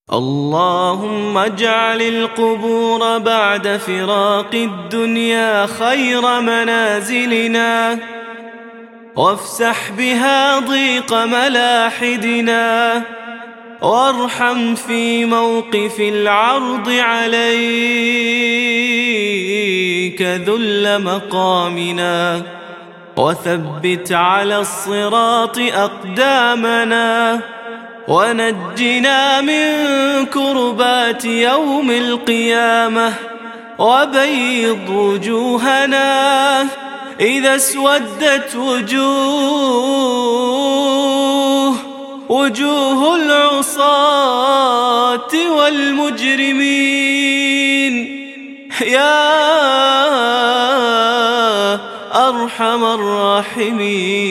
اللهم اجعل القبور بعد فراق الدنيا خير منازلنا، وافسح بها ضيق ملاحدنا، وارحم في موقف العرض عليك ذل مقامنا، وثبت على الصراط أقدامنا، ونجنا من كربات يوم القيامة، وبيض وجوهنا إذا اسودت وجوه العصاة والمجرمين يا أرحم الراحمين.